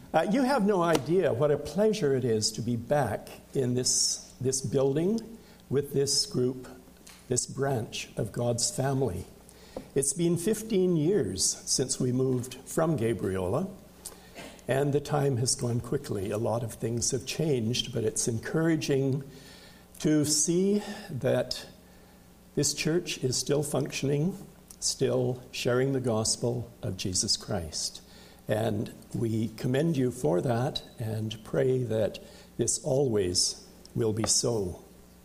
You have no idea what a pleasure it is to be back in this building with this group, this branch of God's family. It's been 15 years since we moved from Gabriola, and the time has gone quickly. A lot of things have changed, but it's encouraging to see that this church is still functioning, still sharing the gospel of Jesus Christ. And we commend you for that and pray that this always will be so.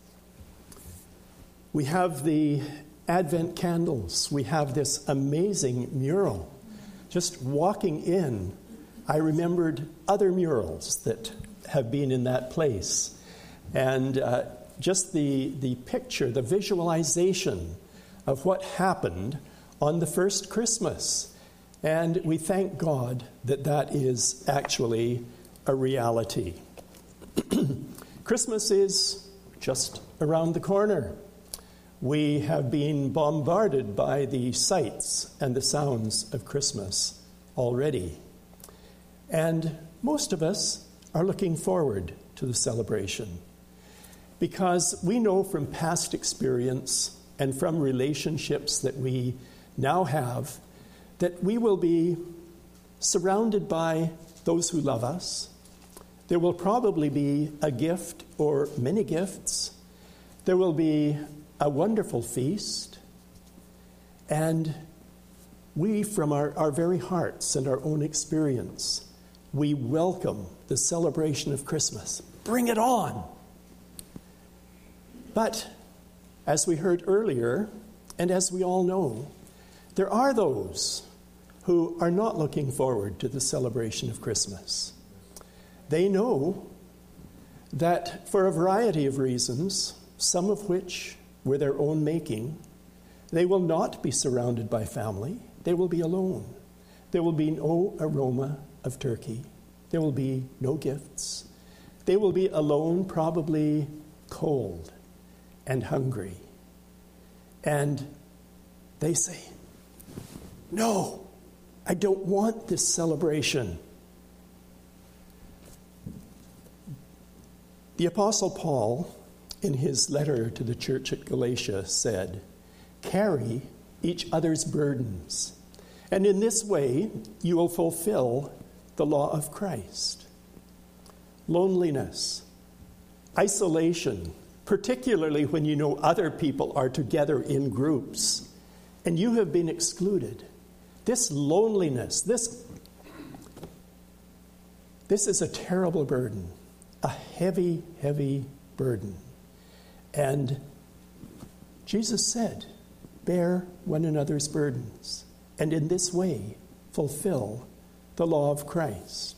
We have the Advent candles. We have this amazing mural. Just walking in, I remembered other murals that have been in that place. And just the picture, the visualization of what happened on the first Christmas. And we thank God that that is actually a reality. Christmas is just around the corner. We have been bombarded by the sights and the sounds of Christmas already. And most of us are looking forward to the celebration because we know from past experience and from relationships that we now have that we will be surrounded by those who love us. There will probably be a gift or many gifts. There will be a wonderful feast. And we, from our very hearts and our own experience, we welcome the celebration of Christmas. Bring it on! But, as we heard earlier, and as we all know, there are those who are not looking forward to the celebration of Christmas. They know that for a variety of reasons, some of which were their own making, they will not be surrounded by family. They will be alone. There will be no aroma of turkey. There will be no gifts. They will be alone, probably cold and hungry. And they say, "No, I don't want this celebration." The Apostle Paul, in his letter to the church at Galatia, said, "Carry each other's burdens, and in this way you will fulfill the law of Christ." Loneliness, isolation, particularly when you know other people are together in groups, and you have been excluded. This loneliness, this is a terrible burden, a heavy, heavy burden. And Jesus said, "Bear one another's burdens, and in this way fulfill the law of Christ."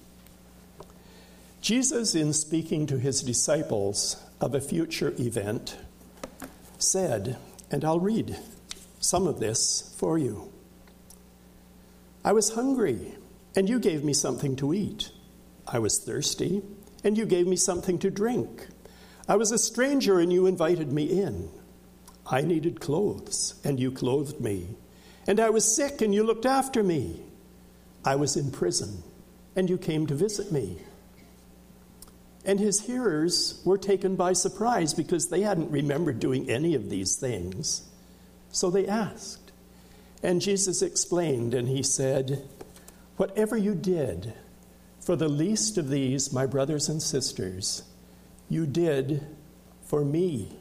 Jesus, in speaking to his disciples of a future event, said, and I'll read some of this for you. "I was hungry, and you gave me something to eat. I was thirsty, and you gave me something to drink. I was a stranger, and you invited me in. I needed clothes, and you clothed me. And I was sick, and you looked after me. I was in prison, and you came to visit me." And his hearers were taken by surprise because they hadn't remembered doing any of these things. So they asked. And Jesus explained, and he said, "Whatever you did for the least of these, my brothers and sisters, you did for me."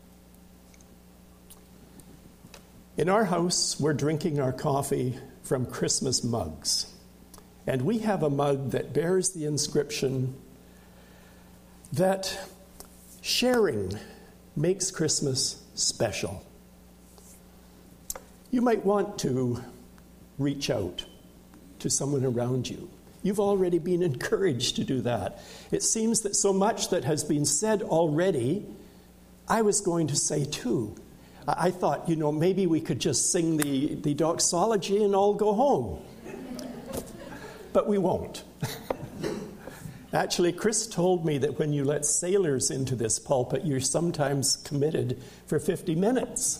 In our house, we're drinking our coffee from Christmas mugs. And we have a mug that bears the inscription that sharing makes Christmas special. You might want to reach out to someone around you. You've already been encouraged to do that. It seems that so much that has been said already, I was going to say too. I thought, maybe we could just sing the doxology and all go home. But we won't. Actually, Chris told me that when you let sailors into this pulpit, you're sometimes committed for 50 minutes.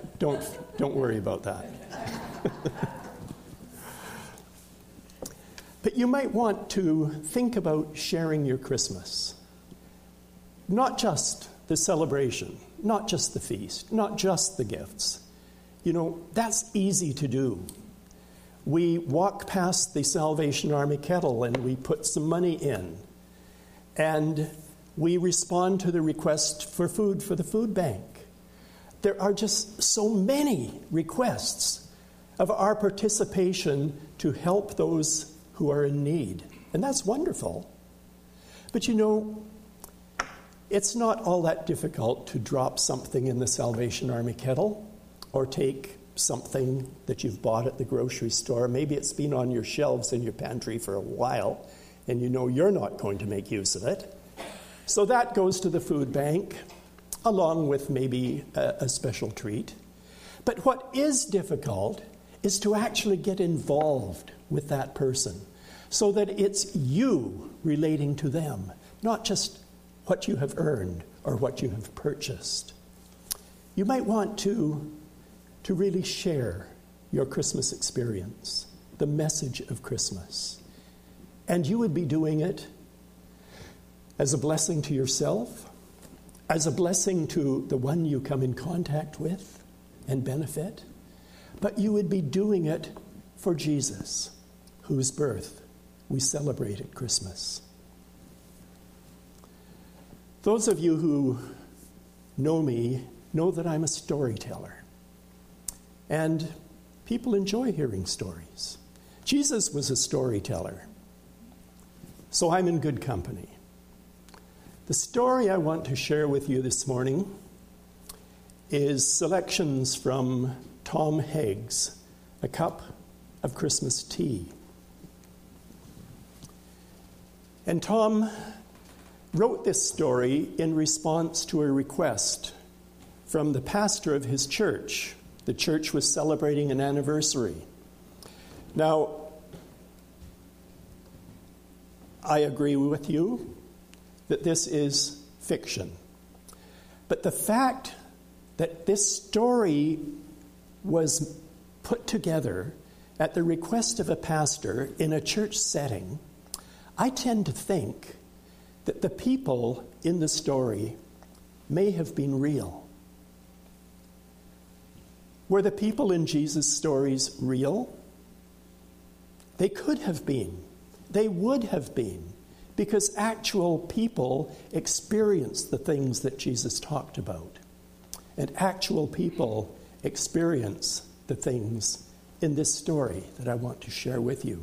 Don't worry about that. But you might want to think about sharing your Christmas. Not just the celebration, not just the feast, not just the gifts. You know, that's easy to do. We walk past the Salvation Army kettle and we put some money in. And we respond to the request for food for the food bank. There are just so many requests of our participation to help those who are in need. And that's wonderful. But you know, it's not all that difficult to drop something in the Salvation Army kettle or take something that you've bought at the grocery store. Maybe it's been on your shelves in your pantry for a while and you know you're not going to make use of it. So that goes to the food bank along with maybe a special treat. But what is difficult is to actually get involved with that person so that it's you relating to them, not just what you have earned or what you have purchased. You might want to really share your Christmas experience, the message of Christmas. And you would be doing it as a blessing to yourself, as a blessing to the one you come in contact with and benefit, but you would be doing it for Jesus, whose birth we celebrate at Christmas. Those of you who know me know that I'm a storyteller. And people enjoy hearing stories. Jesus was a storyteller. So I'm in good company. The story I want to share with you this morning is selections from Tom Haig's A Cup of Christmas Tea. And Tom wrote this story in response to a request from the pastor of his church. The church was celebrating an anniversary. Now, I agree with you that this is fiction. But the fact that this story was put together at the request of a pastor in a church setting, I tend to think that the people in the story may have been real. Were the people in Jesus' stories real? They could have been. They would have been, because actual people experienced the things that Jesus talked about. And actual people experience the things in this story that I want to share with you.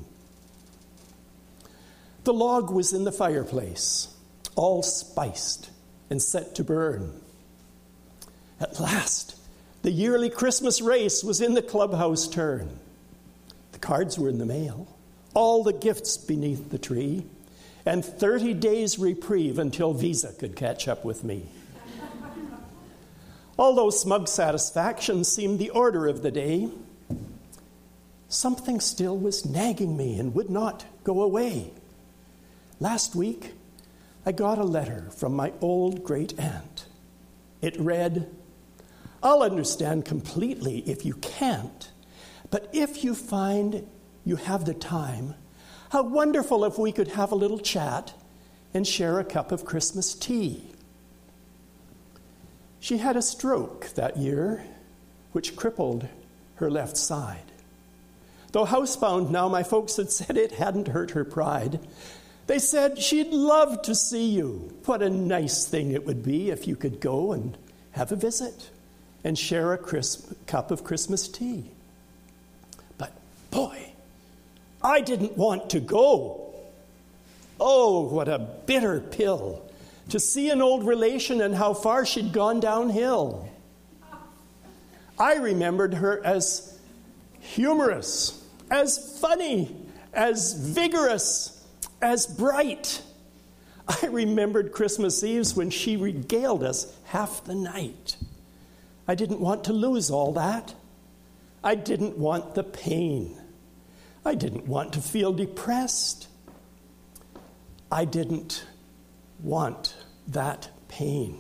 The log was in the fireplace, all spiced and set to burn. At last, the yearly Christmas race was in the clubhouse turn. The cards were in the mail, all the gifts beneath the tree, and 30 days reprieve until Visa could catch up with me. Although smug satisfaction seemed the order of the day, something still was nagging me and would not go away. Last week, I got a letter from my old great-aunt. It read, "I'll understand completely if you can't, but if you find you have the time, how wonderful if we could have a little chat and share a cup of Christmas tea." She had a stroke that year, which crippled her left side. Though housebound now, my folks had said it hadn't hurt her pride. They said she'd love to see you. What a nice thing it would be if you could go and have a visit and share a cup of Christmas tea. But boy, I didn't want to go. Oh, what a bitter pill to see an old relation and how far she'd gone downhill. I remembered her as humorous, as funny, as vigorous, as bright. I remembered Christmas Eves when she regaled us half the night. I didn't want to lose all that. I didn't want the pain. I didn't want to feel depressed. I didn't want that pain.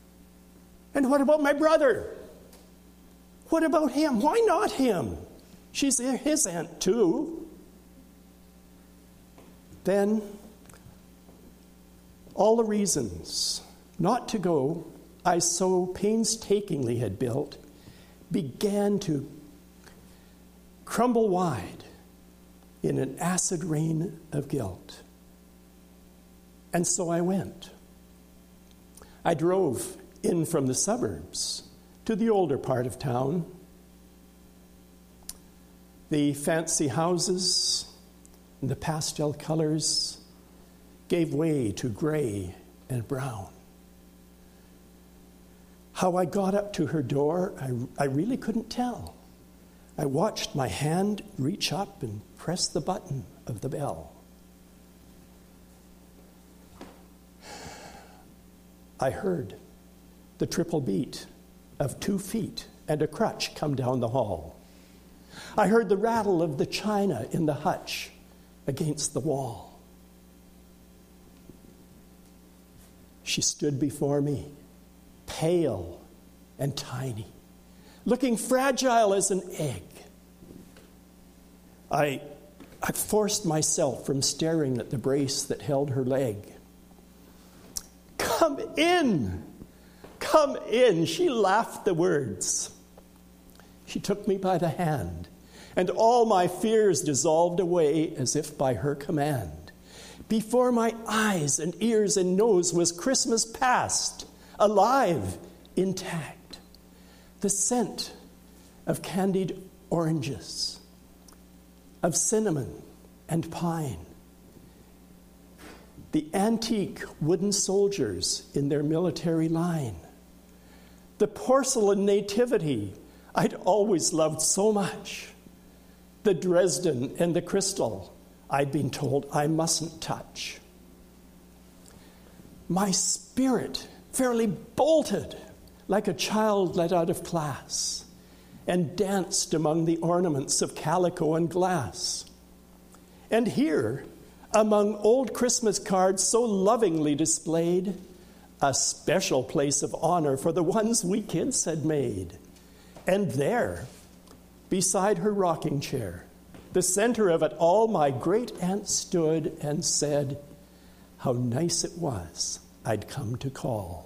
And what about my brother? What about him? Why not him? She's his aunt too. Then, all the reasons not to go I so painstakingly had built began to crumble wide in an acid rain of guilt. And so I went. I drove in from the suburbs to the older part of town. The fancy houses and the pastel colors gave way to gray and brown. How I got up to her door, I really couldn't tell. I watched my hand reach up and press the button of the bell. I heard the triple beat of 2 feet and a crutch come down the hall. I heard the rattle of the china in the hutch against the wall. She stood before me, pale and tiny, looking fragile as an egg. I forced myself from staring at the brace that held her leg. "Come in! Come in!" She laughed the words. She took me by the hand, and all my fears dissolved away as if by her command. Before my eyes and ears and nose was Christmas past, alive, intact. The scent of candied oranges, of cinnamon and pine. The antique wooden soldiers in their military line. The porcelain nativity I'd always loved so much. The Dresden and the crystal I'd been told I mustn't touch. My spirit fairly bolted like a child let out of class and danced among the ornaments of calico and glass. And here, among old Christmas cards so lovingly displayed, a special place of honor for the ones we kids had made. And there, beside her rocking chair, the center of it all, my great aunt stood and said, how nice it was I'd come to call.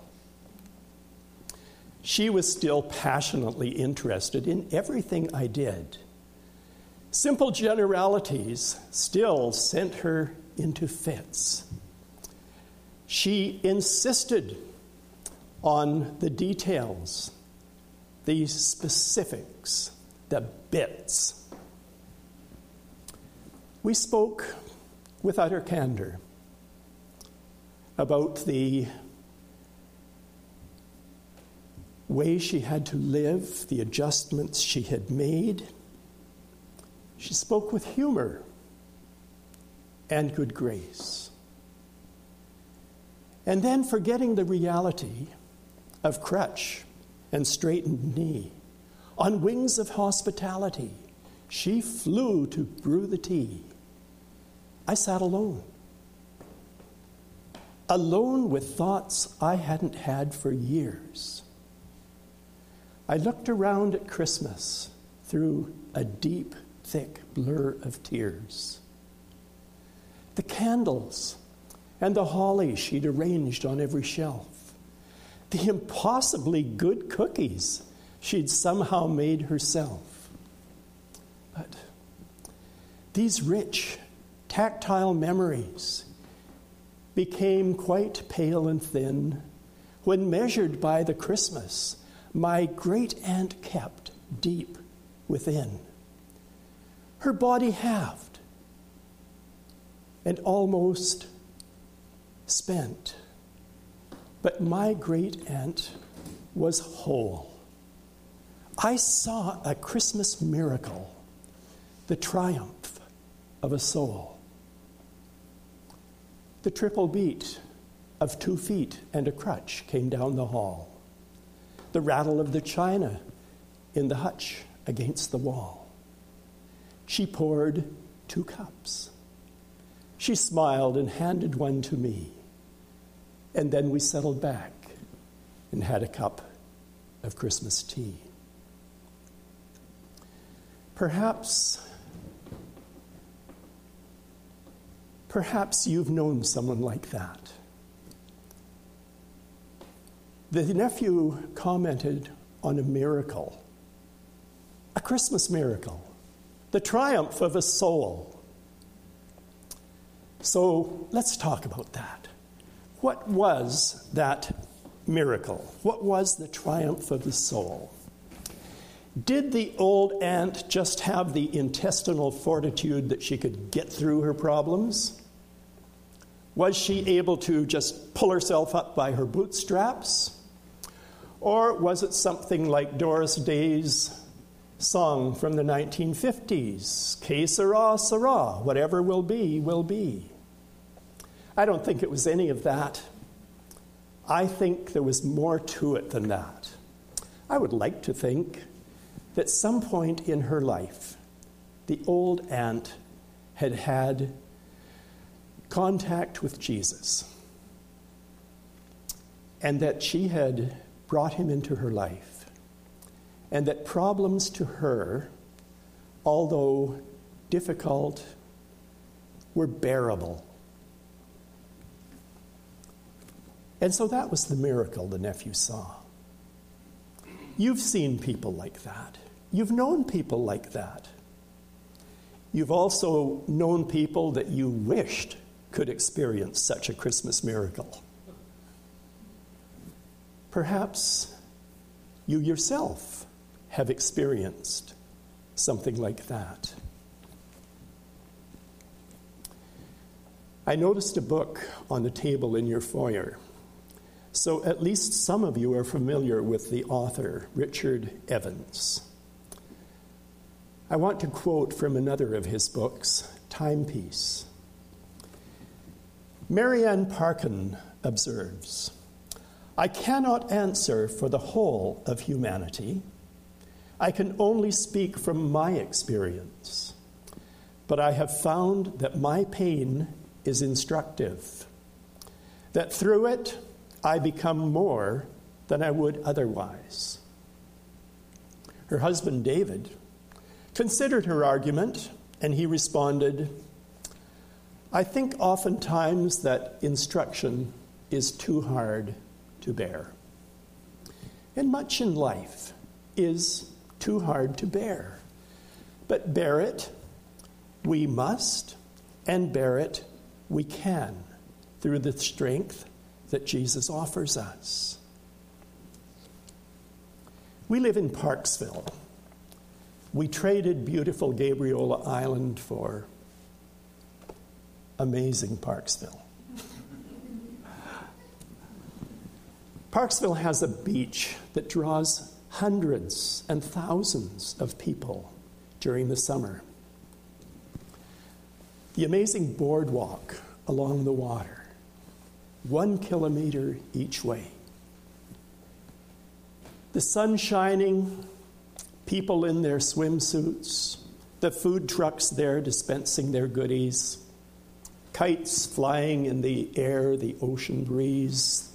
She was still passionately interested in everything I did. Simple generalities still sent her into fits. She insisted on the details, the specifics, the bits. We spoke with utter candor about the way she had to live, the adjustments she had made. She spoke with humor and good grace. And then, forgetting the reality of crutch and straightened knee, on wings of hospitality, she flew to brew the tea. I sat alone with thoughts I hadn't had for years. I looked around at Christmas through a deep, thick blur of tears. The candles and the holly she'd arranged on every shelf. The impossibly good cookies she'd somehow made herself. But these rich, tactile memories became quite pale and thin when measured by the Christmas my great-aunt kept deep within. Her body halved and almost spent, but my great-aunt was whole. I saw a Christmas miracle, the triumph of a soul. The triple beat of 2 feet and a crutch came down the hall. The rattle of the china in the hutch against the wall. She poured 2 cups. She smiled and handed one to me. And then we settled back and had a cup of Christmas tea. Perhaps you've known someone like that. The nephew commented on a miracle, a Christmas miracle, the triumph of a soul. So let's talk about that. What was that miracle? What was the triumph of the soul? Did the old aunt just have the intestinal fortitude that she could get through her problems? Was she able to just pull herself up by her bootstraps? Or was it something like Doris Day's song from the 1950s, Que sera, sera, whatever will be, will be? I don't think it was any of that. I think there was more to it than that. I would like to think that some point in her life, the old aunt had had contact with Jesus, and that she had brought him into her life, and that problems to her, although difficult, were bearable. And so that was the miracle the nephew saw. You've seen people like that. You've known people like that. You've also known people that you wished could experience such a Christmas miracle. Perhaps you yourself have experienced something like that. I noticed a book on the table in your foyer. So at least some of you are familiar with the author, Richard Evans. I want to quote from another of his books, Timepiece. Marianne Parkin observes, I cannot answer for the whole of humanity. I can only speak from my experience. But I have found that my pain is instructive, that through it I become more than I would otherwise. Her husband, David, considered her argument, and he responded, I think oftentimes that instruction is too hard to bear. And much in life is too hard to bear. But bear it we must, and bear it we can through the strength that Jesus offers us. We live in Parksville. We traded beautiful Gabriola Island for amazing Parksville. Parksville has a beach that draws hundreds and thousands of people during the summer. The amazing boardwalk along the water, 1 kilometer each way. The sun shining, people in their swimsuits, the food trucks there dispensing their goodies, kites flying in the air, the ocean breeze.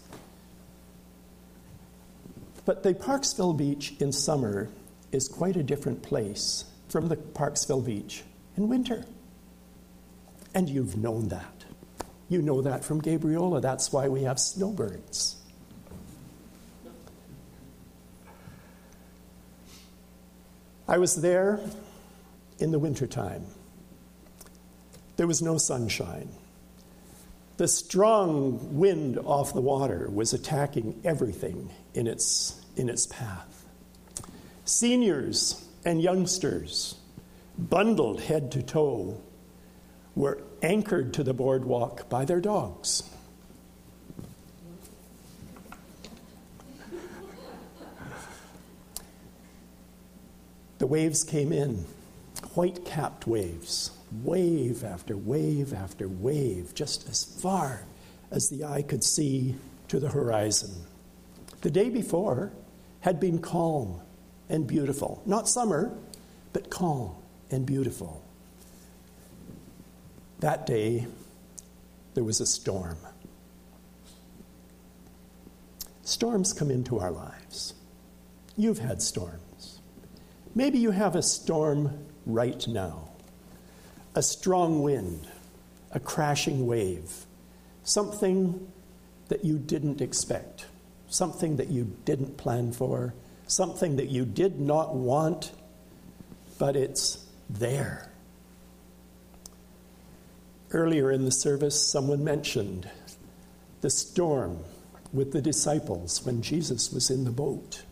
But the Parksville Beach in summer is quite a different place from the Parksville Beach in winter. And you've known that. You know that from Gabriola. That's why we have snowbirds. I was there in the wintertime. There was no sunshine. The strong wind off the water was attacking everything in its path. Seniors and youngsters, bundled head to toe, were anchored to the boardwalk by their dogs. The waves came in, white-capped waves, wave after wave after wave, just as far as the eye could see to the horizon. The day before had been calm and beautiful. Not summer, but calm and beautiful. That day, there was a storm. Storms come into our lives. You've had storms. Maybe you have a storm right now. A strong wind, a crashing wave, something that you didn't expect, something that you didn't plan for, something that you did not want, but it's there. Earlier in the service, someone mentioned the storm with the disciples when Jesus was in the boat.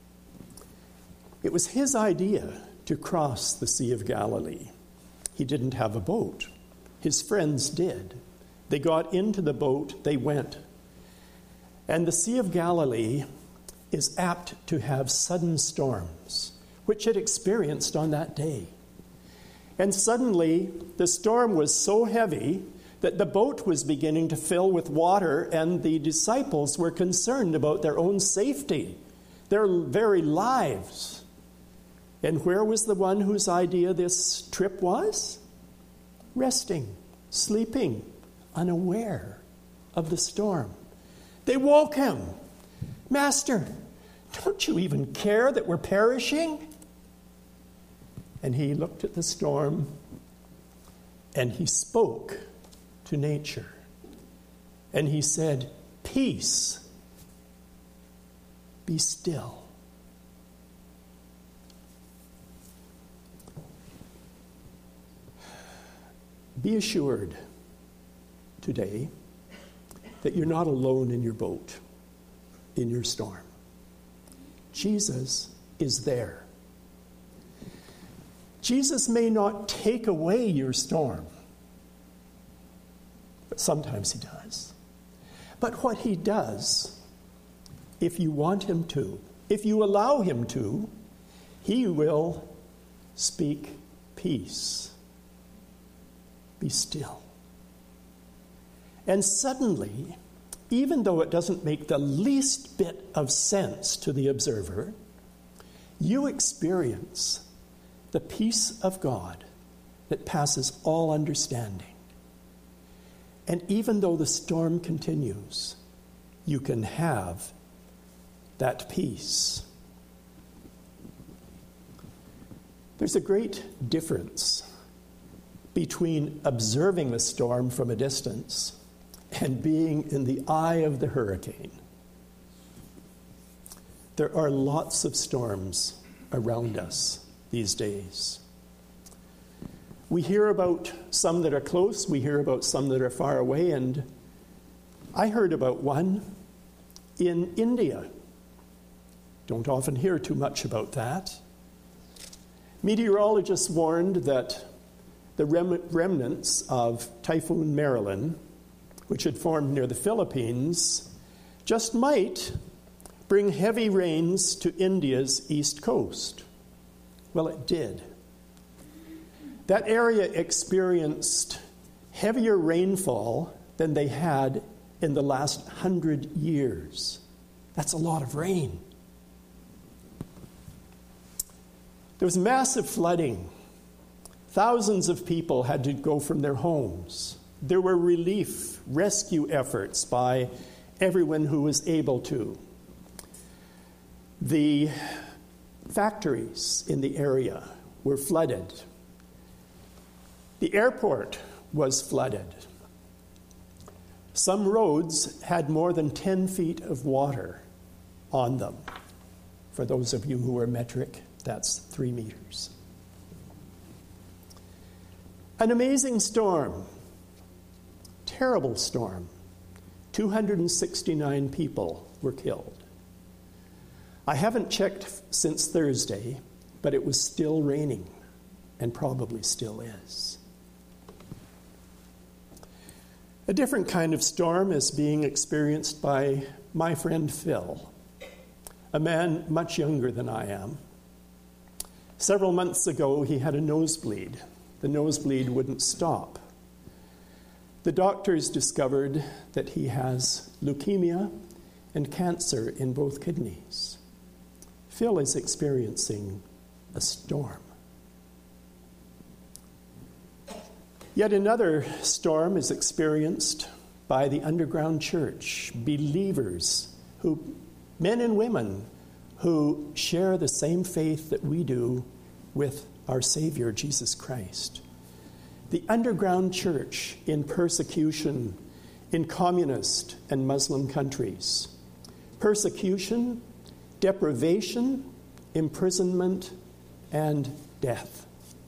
It was his idea to cross the Sea of Galilee. He didn't have a boat. His friends did. They got into the boat, they went. And the Sea of Galilee is apt to have sudden storms, which it experienced on that day. And suddenly, the storm was so heavy that the boat was beginning to fill with water, and the disciples were concerned about their own safety, their very lives. And where was the one whose idea this trip was? Resting, sleeping, unaware of the storm. They woke him. "Master, don't you even care that we're perishing?" And he looked at the storm and he spoke to nature. And he said, "Peace, be still." Be assured today that you're not alone in your boat, in your storm. Jesus is there. Jesus may not take away your storm, but sometimes he does. But what he does, if you want him to, if you allow him to, he will speak peace. Be still. And suddenly, even though it doesn't make the least bit of sense to the observer, you experience the peace of God that passes all understanding. And even though the storm continues, you can have that peace. There's a great difference between observing the storm from a distance and being in the eye of the hurricane. There are lots of storms around us these days. We hear about some that are close, we hear about some that are far away, and I heard about one in India. Don't often hear too much about that. Meteorologists warned that the remnants of Typhoon Marilyn, which had formed near the Philippines, just might bring heavy rains to India's east coast. Well, it did. That area experienced heavier rainfall than they had in the last 100 years. That's a lot of rain. There was massive flooding. Thousands of people had to go from their homes. There were relief, rescue efforts by everyone who was able to. The factories in the area were flooded. The airport was flooded. Some roads had more than 10 feet of water on them. For those of you who are metric, that's 3 meters. An amazing storm, terrible storm. 269 people were killed. I haven't checked since Thursday, but it was still raining, and probably still is. A different kind of storm is being experienced by my friend Phil, a man much younger than I am. Several months ago, he had a nosebleed. The nosebleed wouldn't stop. The doctors discovered that he has leukemia and cancer in both kidneys. Phil is experiencing a storm. Yet another storm is experienced by the underground church, believers, men and women who share the same faith that we do with our Savior, Jesus Christ. The underground church in persecution in communist and Muslim countries. Persecution, deprivation, imprisonment, and death.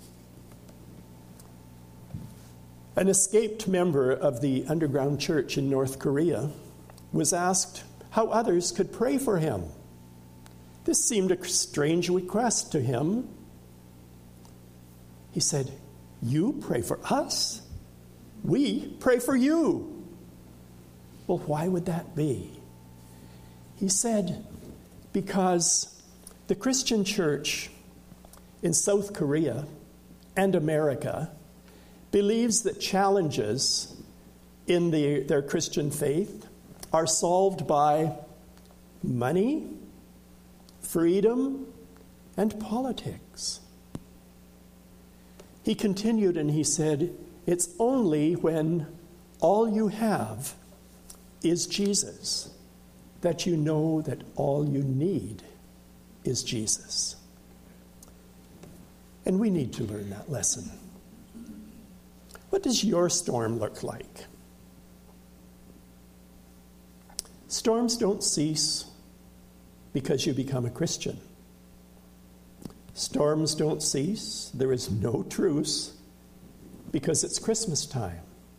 An escaped member of the underground church in North Korea was asked how others could pray for him. This seemed a strange request to him. He said, "You pray for us? We pray for you." Well, why would that be? He said, because the Christian church in South Korea and America believes that challenges in their Christian faith are solved by money, freedom, and politics. He continued and he said, it's only when all you have is Jesus that you know that all you need is Jesus. And we need to learn that lesson. What does your storm look like? Storms don't cease because you become a Christian. Storms don't cease. There is no truce because it's Christmas time.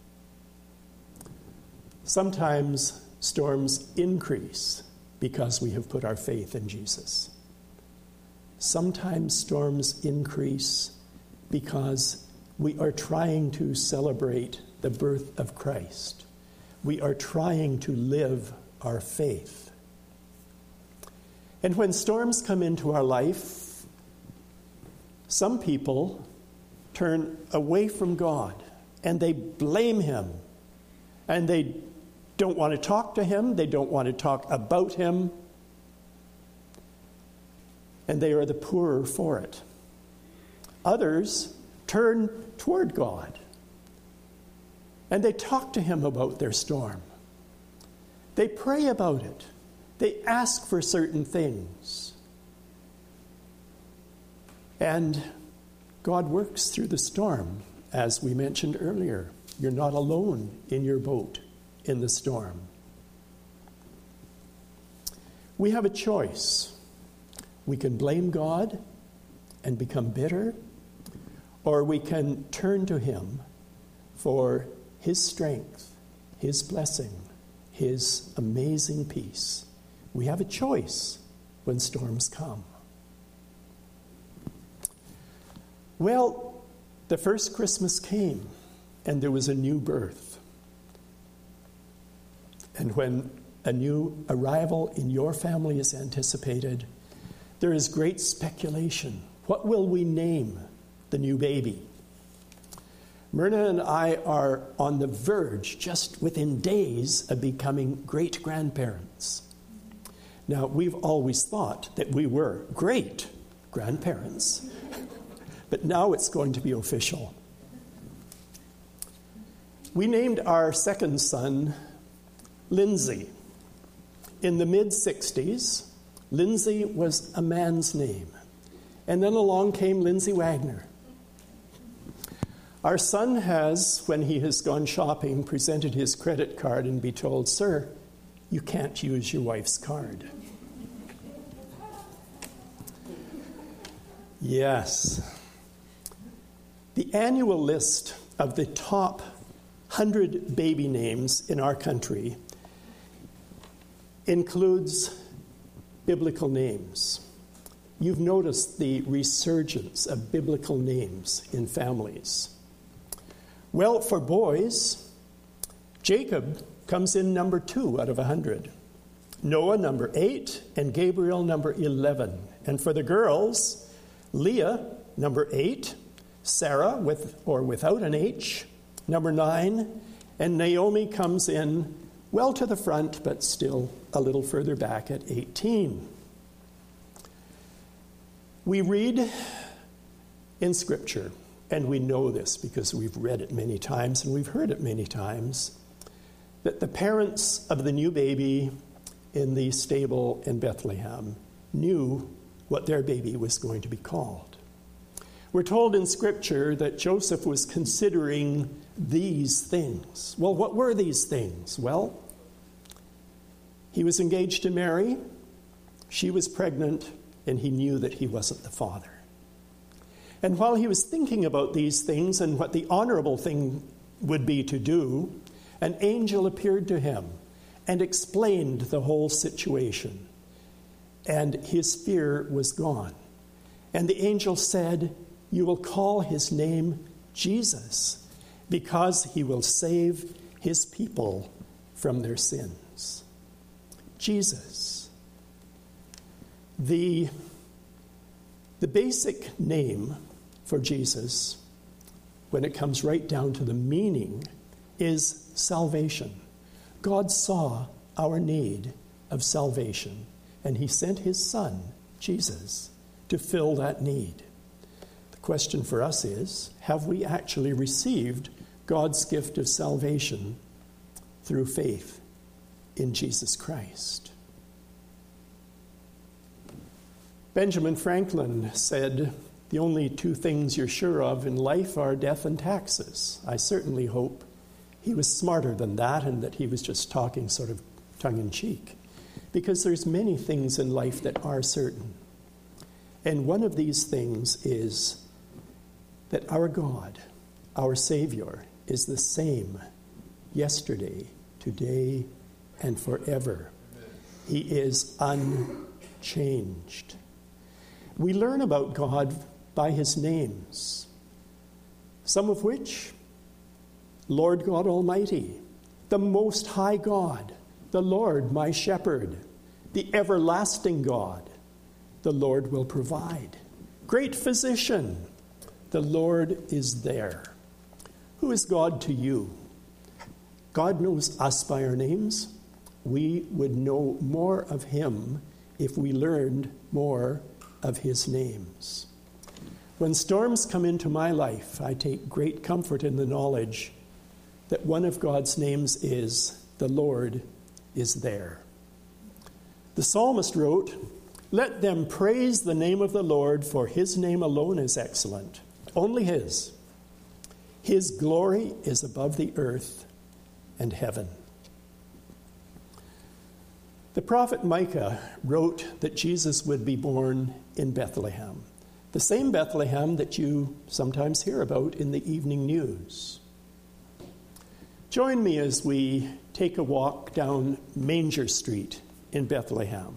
Sometimes storms increase because we have put our faith in Jesus. Sometimes storms increase because we are trying to celebrate the birth of Christ. We are trying to live our faith. And when storms come into our life, some people turn away from God and they blame Him. And they don't want to talk to Him. They don't want to talk about Him. And they are the poorer for it. Others turn toward God. And they talk to Him about their storm. They pray about it. They ask for certain things. And God works through the storm, as we mentioned earlier. You're not alone in your boat in the storm. We have a choice. We can blame God and become bitter, or we can turn to Him for His strength, His blessing, His amazing peace. We have a choice when storms come. Well, the first Christmas came, and there was a new birth. And when a new arrival in your family is anticipated, there is great speculation. What will we name the new baby? Myrna and I are on the verge, just within days, of becoming great-grandparents. Now, we've always thought that we were great grandparents, but now it's going to be official. We named our second son Lindsay. In the mid-60s, Lindsay was a man's name. And then along came Lindsay Wagner. Our son has, when he has gone shopping, presented his credit card and be told, "Sir, you can't use your wife's card." Yes. The annual list of the top 100 baby names in our country includes biblical names. You've noticed the resurgence of biblical names in families. Well, for boys, Jacob comes in number 2 out of 100. Noah, number 8, and Gabriel, number 11. And for the girls, Leah, number 8, Sarah, with or without an H, number 9, and Naomi comes in well to the front, but still a little further back at 18. We read in Scripture, and we know this because we've read it many times and we've heard it many times, that the parents of the new baby in the stable in Bethlehem knew what their baby was going to be called. We're told in Scripture that Joseph was considering these things. Well, what were these things? Well, he was engaged to Mary, she was pregnant, and he knew that he wasn't the father. And while he was thinking about these things and what the honorable thing would be to do, an angel appeared to him and explained the whole situation. And his fear was gone. And the angel said, "You will call his name Jesus, because he will save his people from their sins." Jesus. The basic name for Jesus, when it comes right down to the meaning, is salvation. God saw our need of salvation, and he sent his Son, Jesus, to fill that need. The question for us is, have we actually received God's gift of salvation through faith in Jesus Christ? Benjamin Franklin said, "The only two things you're sure of in life are death and taxes." I certainly hope he was smarter than that and that he was just talking sort of tongue-in-cheek, because there's many things in life that are certain. And one of these things is that our God, our Savior, is the same yesterday, today, and forever. He is unchanged. We learn about God by his names, some of which: Lord God Almighty, the Most High God, the Lord my Shepherd, the everlasting God, the Lord will provide. Great Physician, the Lord is there. Who is God to you? God knows us by our names. We would know more of him if we learned more of his names. When storms come into my life, I take great comfort in the knowledge that one of God's names is, the Lord is there. The psalmist wrote, "Let them praise the name of the Lord, for his name alone is excellent." Only his. His glory is above the earth and heaven. The prophet Micah wrote that Jesus would be born in Bethlehem, the same Bethlehem that you sometimes hear about in the evening news. Join me as we take a walk down Manger Street in Bethlehem.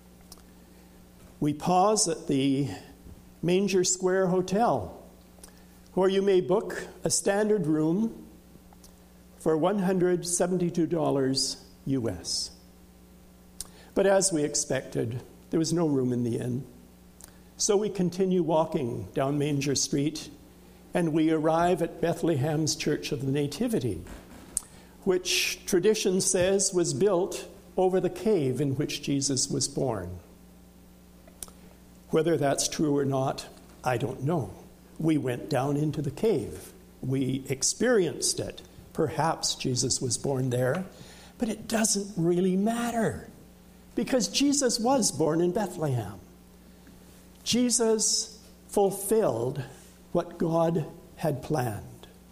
We pause at the Manger Square Hotel, where you may book a standard room for $172 US. But as we expected, there was no room in the inn. So we continue walking down Manger Street, and we arrive at Bethlehem's Church of the Nativity, which tradition says was built over the cave in which Jesus was born. Whether that's true or not, I don't know. We went down into the cave. We experienced it. Perhaps Jesus was born there, but it doesn't really matter, because Jesus was born in Bethlehem. Jesus fulfilled what God had planned.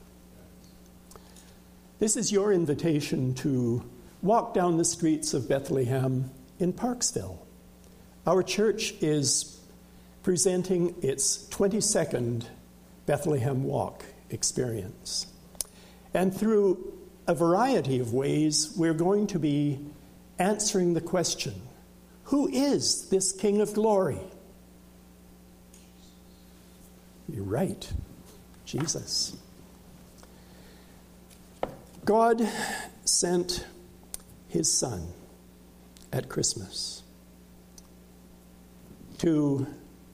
This is your invitation to walk down the streets of Bethlehem in Parksville. Our church is presenting its 22nd Bethlehem Walk experience. And through a variety of ways, we're going to be answering the question, who is this King of Glory? You're right, Jesus. God sent his Son at Christmas to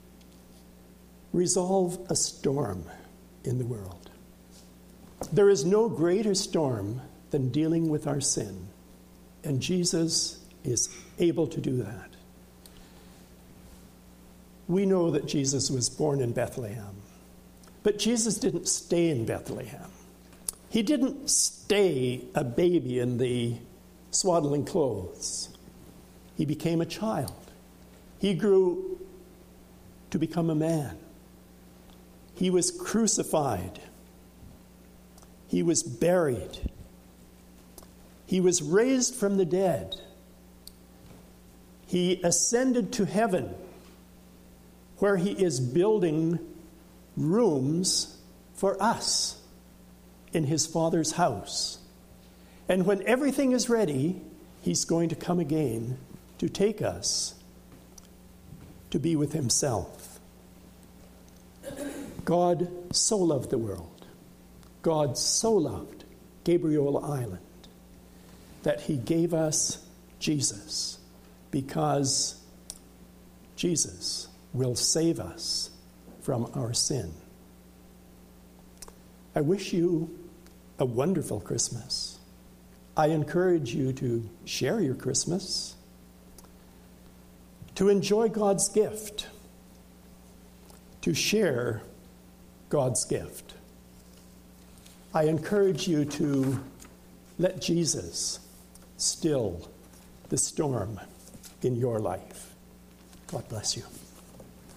resolve a storm in the world. There is no greater storm than dealing with our sin, and Jesus is able to do that. We know that Jesus was born in Bethlehem, but Jesus didn't stay in Bethlehem. He didn't stay a baby in the swaddling clothes. He became a child. He grew to become a man. He was crucified. He was buried. He was raised from the dead. He ascended to heaven, where he is building rooms for us in his Father's house. And when everything is ready, he's going to come again to take us to be with himself. God so loved the world, God so loved Gabriel Island, that he gave us Jesus, because Jesus will save us from our sin. I wish you a wonderful Christmas. I encourage you to share your Christmas, to enjoy God's gift, to share God's gift. I encourage you to let Jesus still the storm in your life. God bless you.